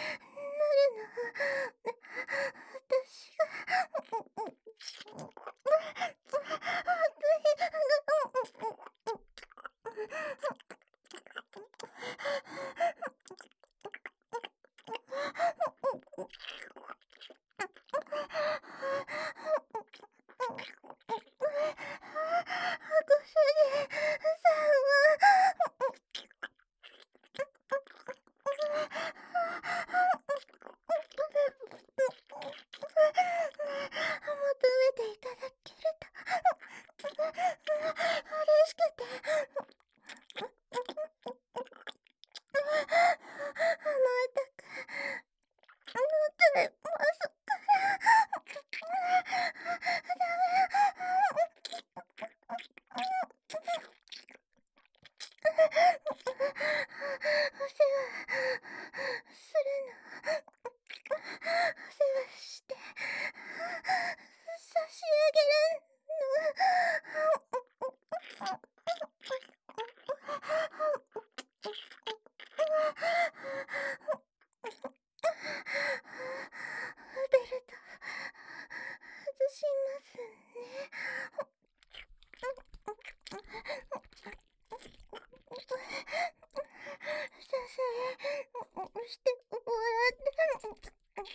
私ご主人さんは求めていただけると嬉しくて甘えたくなってますお世話するのお世話して差し上げるベルト外しますね。支えしてもらって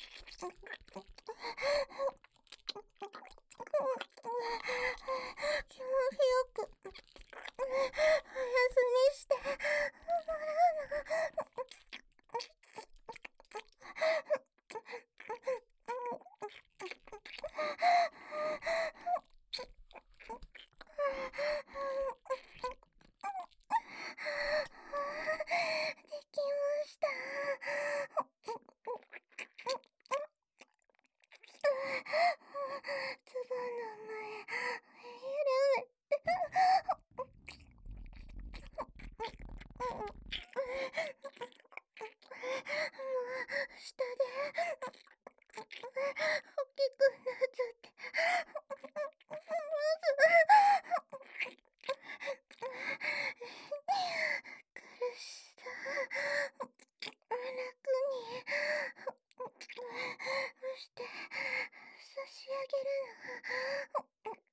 気持ちよくお休みしてもらうのできました。ズボンの前緩めてもう下で大きくなっちゃってまず苦しさ楽にして差し上げる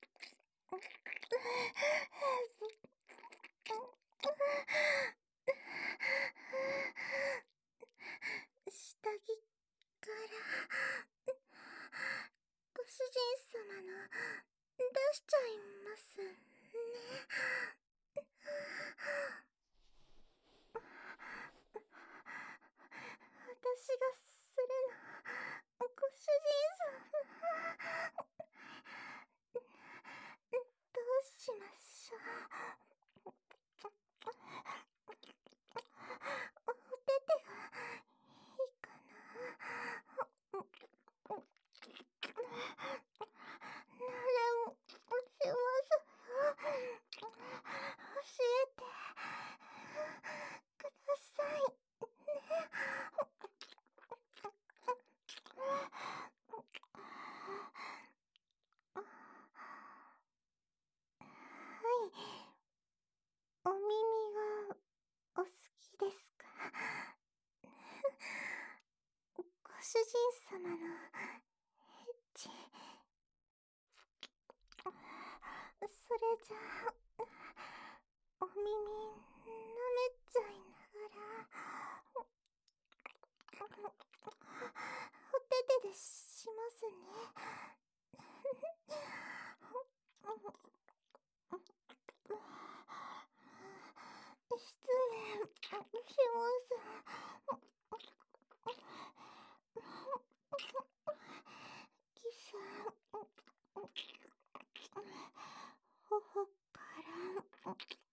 の下着からご主人様の出しちゃいますね。私がするのご主人様どうしましょう。お手手がいいかな。ならしますよ。教えてくださいね。はい、お耳がお好きですか？ご主人様のエッチ、それじゃあお耳舐めちゃいながらお手手でしますね。失礼しますキス頬から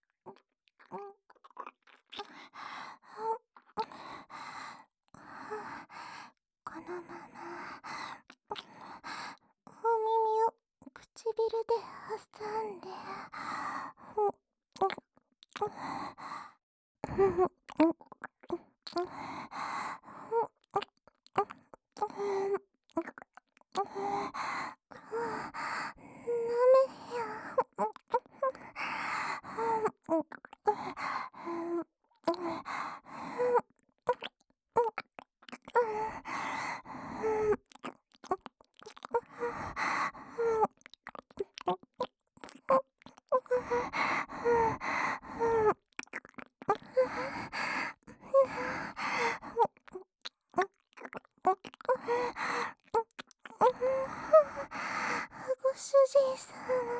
このままお耳を唇で挟んで舐めよご主人様。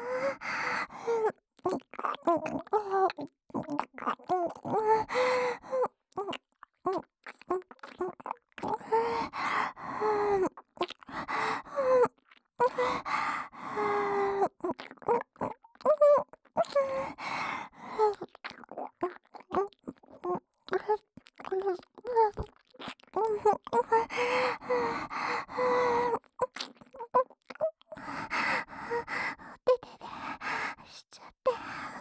お手手でしちゃって。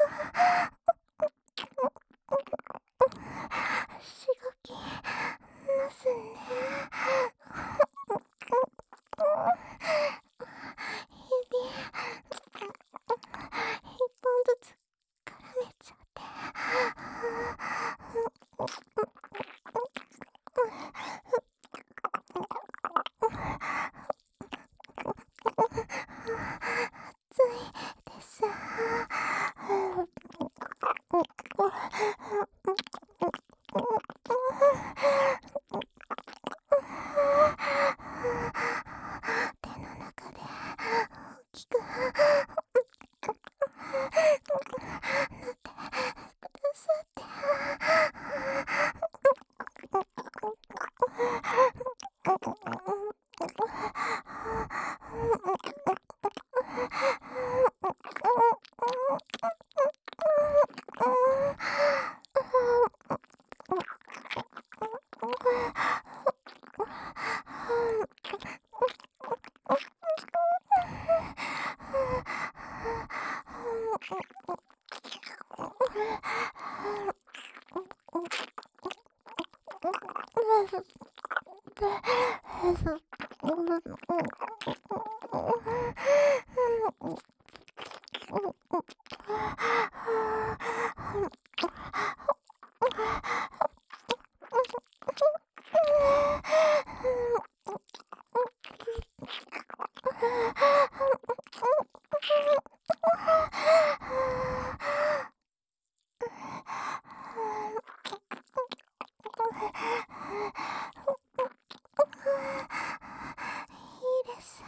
しごきますね。指一本ずつ絡めちゃって。暑いです。手の中で大きくなってくださって。いいです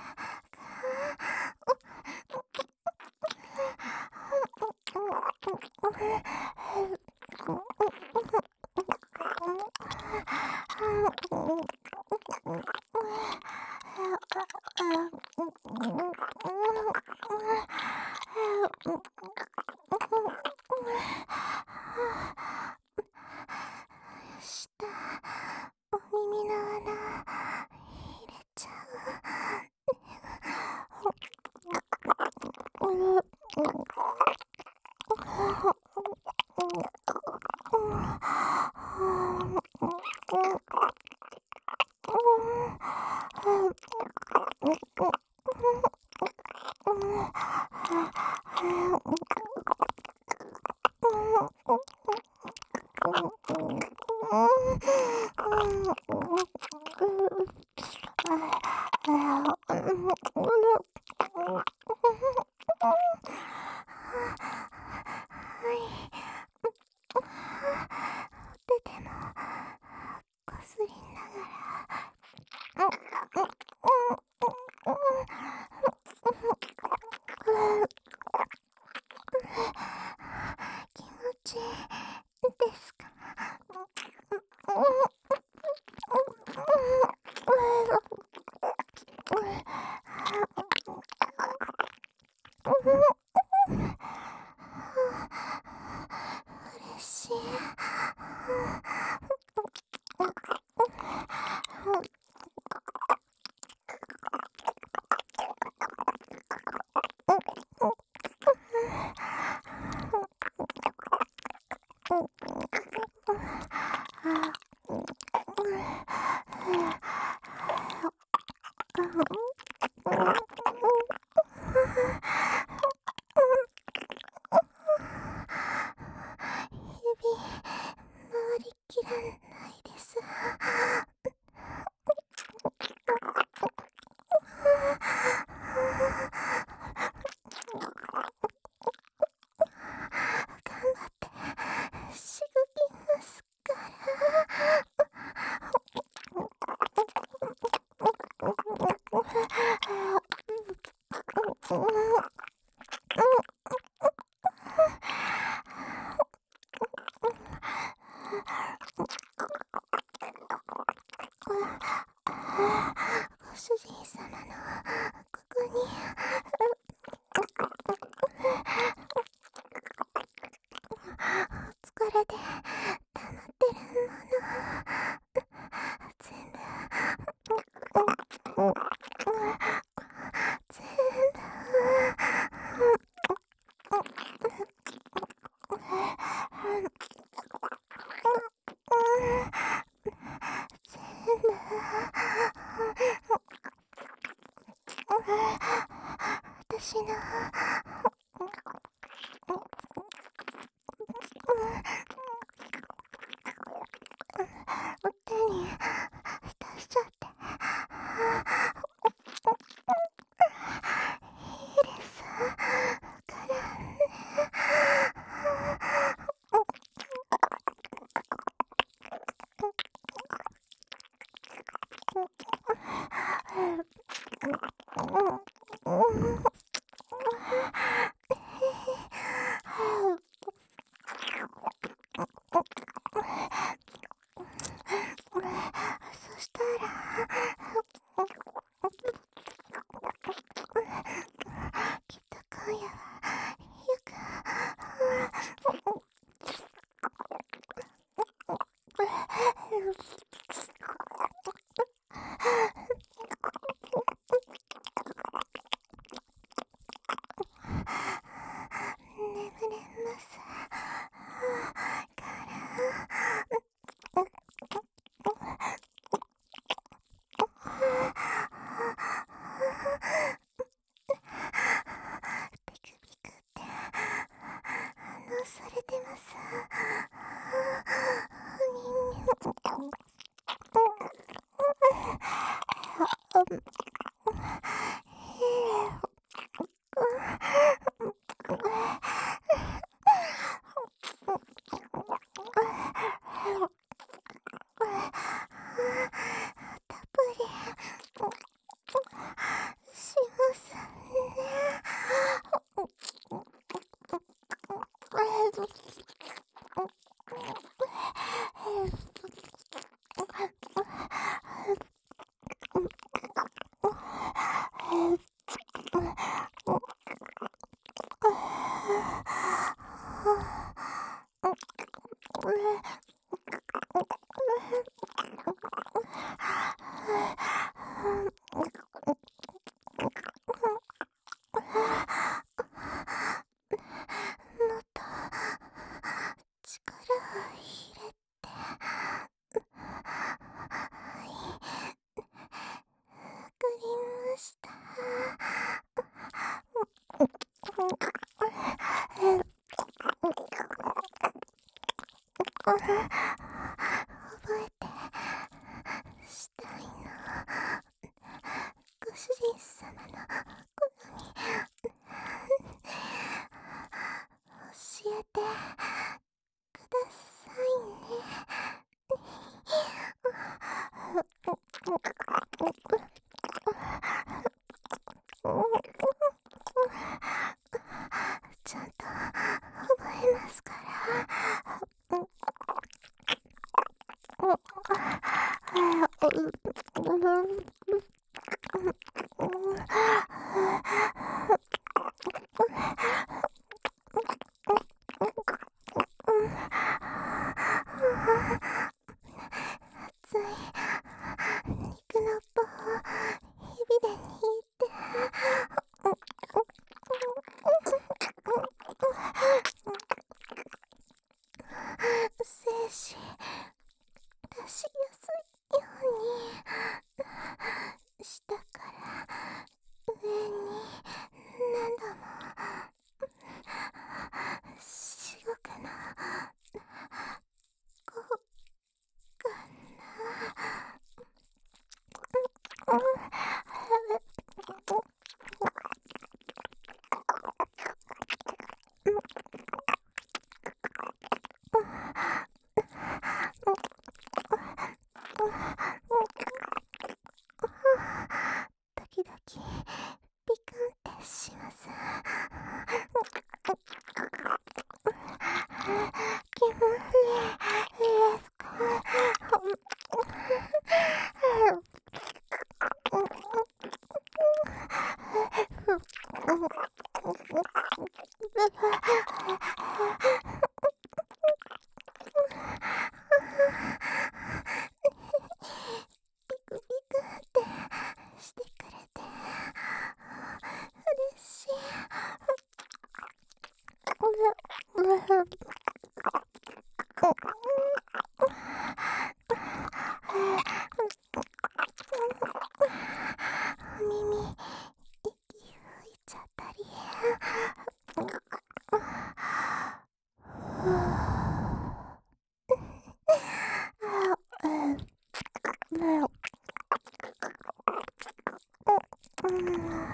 下、お耳の穴入れちゃ手でもこすりながら。気持ちいいですか？嬉しい。指回りきらないです。頑張ってしごきますから。 ご主人様のここにお疲れで溜まってるもの全部私の手に出しちゃっていいですからね。そしたらきっと今夜はよく眠れますピクピクってされてます。たっぷりしますね。もっと力を入れて、はい、わかりました。覚えてしたいの。ご主人様の好み教えてくださいね。ちゃんと覚えますから。熱い肉の棒を指で握って精子出しやすいように下から上に何度もしごくのこうかな。時々ピクンってします。気持ちいいですか？ うん。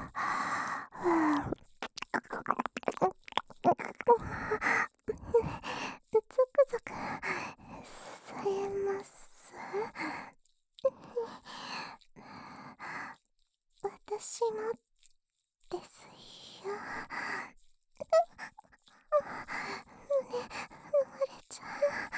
ゾクゾクされます。私もですよ。胸生まれちゃ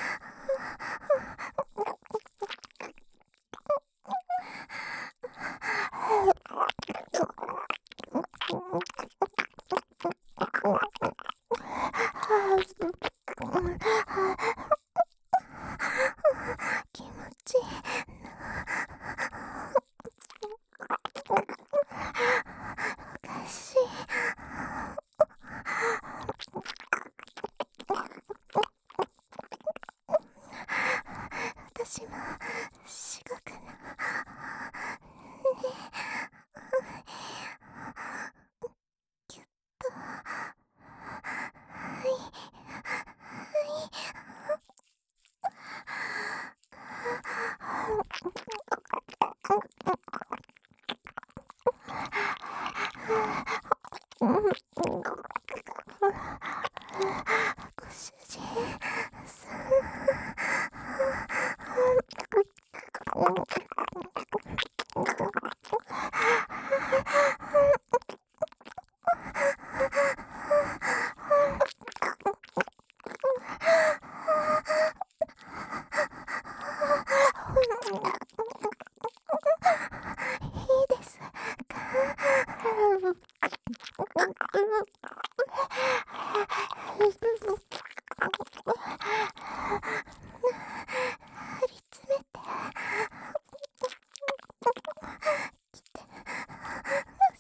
気持ちいい。おかしい。私も四国のぎゅっと、はいはい。ご主人さん、いいですか？張り詰めてきてます。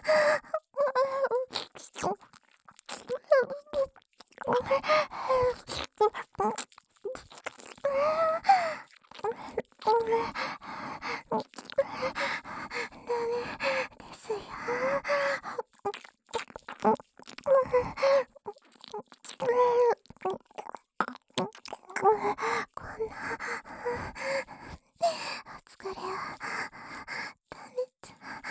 ダメですよ。こんなお疲れをためちゃ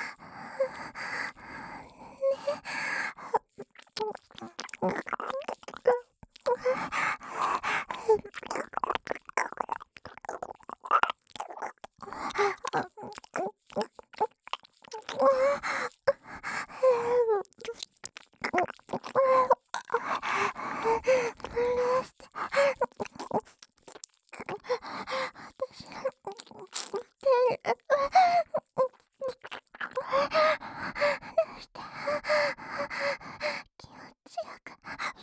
気持ちよく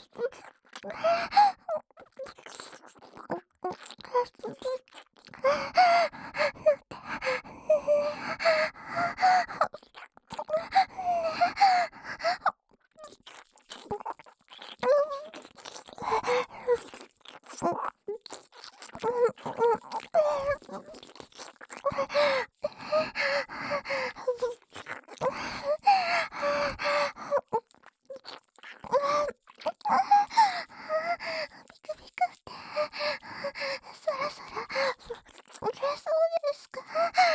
ビクビクってそろそろ売れそうですか？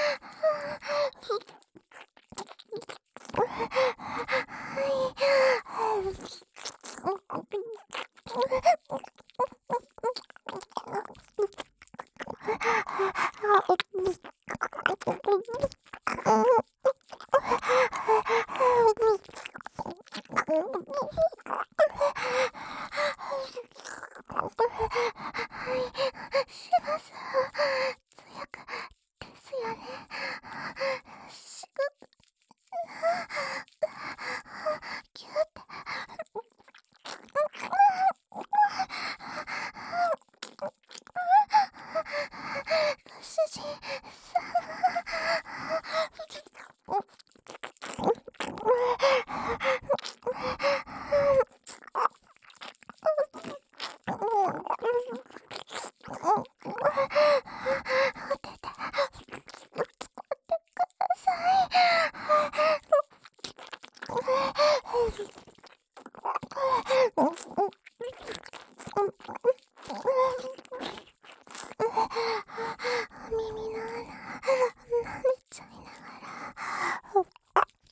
します。強くですよね。しぐぎゅってご主人さお耳の穴舐めちゃいながら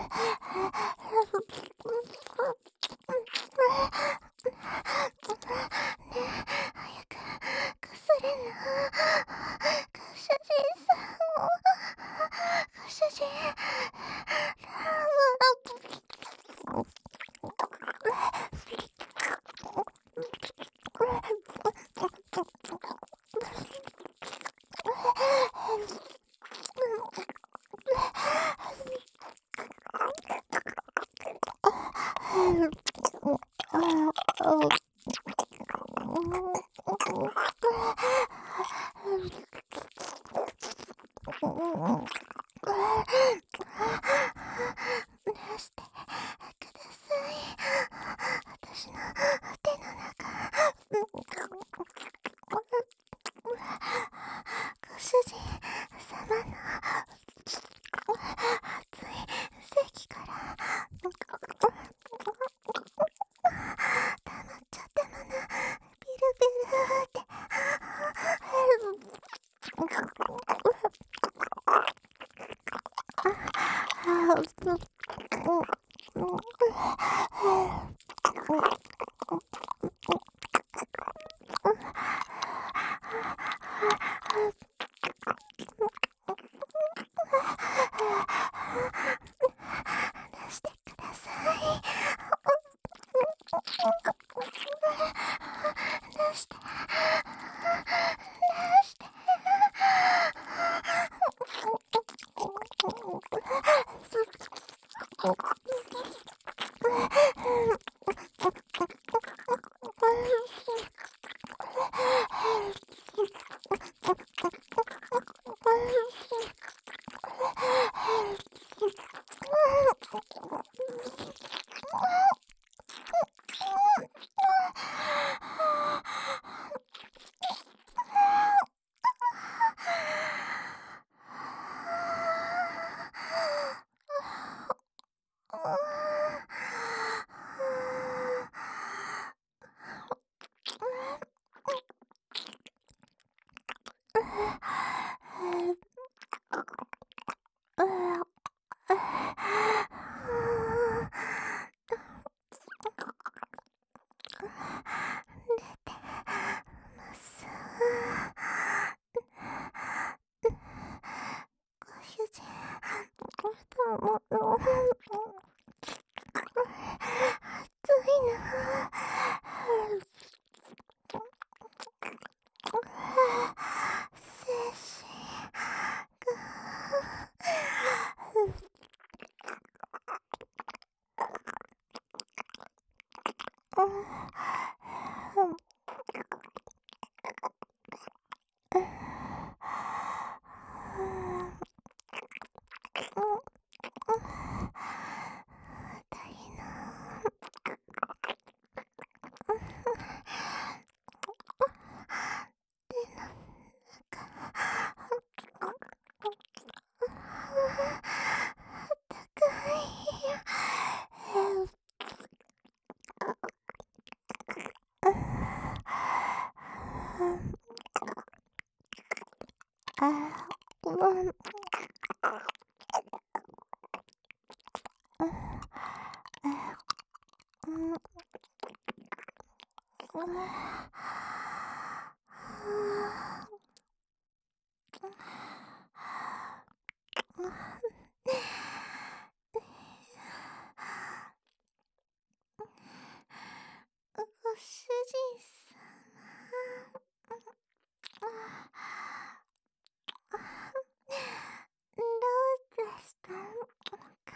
早くこすれな。ご主人さんを。ご主人。出してください。私の手の中。ご主人様の熱い席から溜まっちゃったものビルビルって出してください。出して。出して。ご主人、暑いな。精神大変な。高い。ご主人様。どうでしたのか。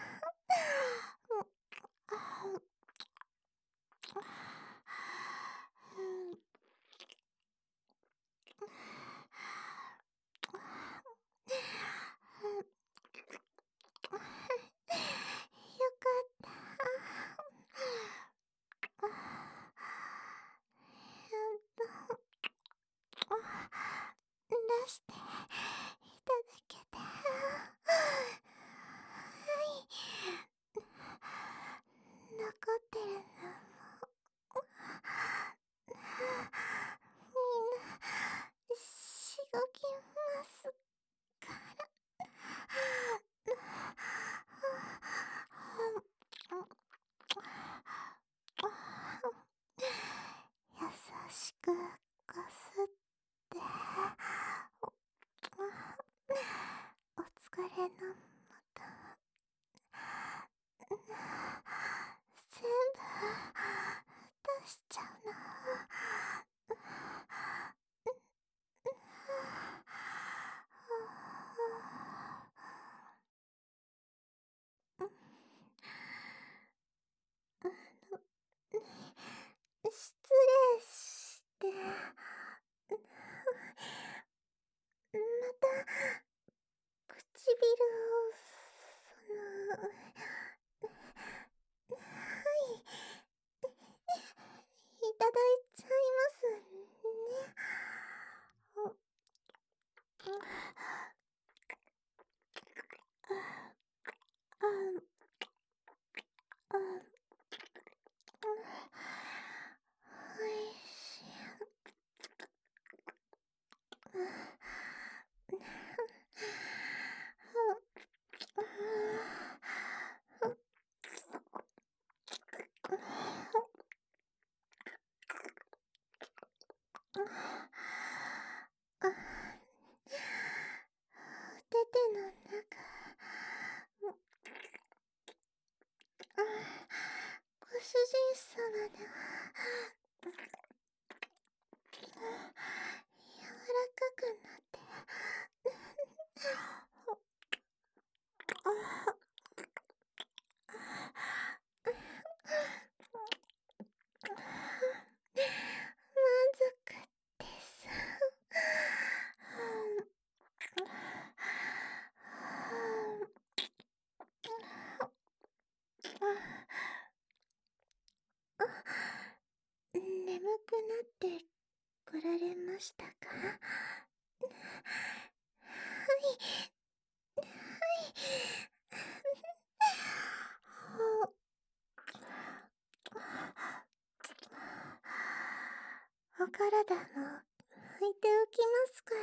唇を、はい、いただいちゃいますね。おいしい。おてての中、ご主人様では、柔らかくなって、満足です。眠くなってこられましたか？はい、はい。お体も拭いておきますから。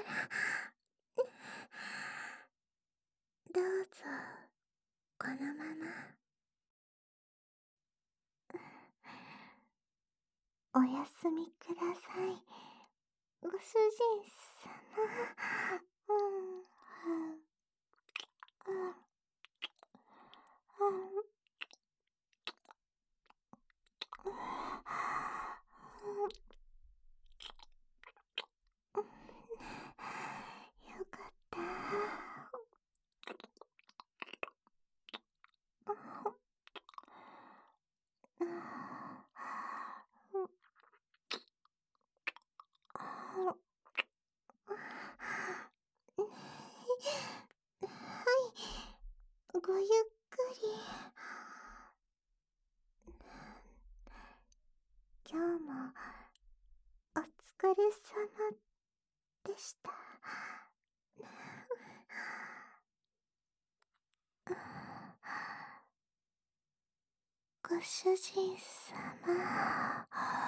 どうぞ、このまま。おやすみください。ご主人様。うん、うん、うん、うん。よかった。はい、ごゆっくり。今日もお疲れ様でした。ご主人様。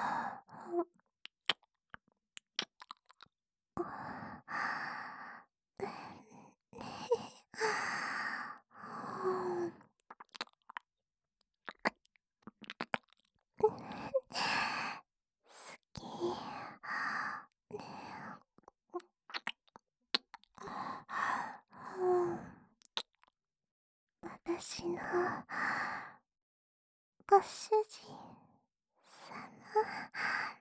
好き。私のご主人様。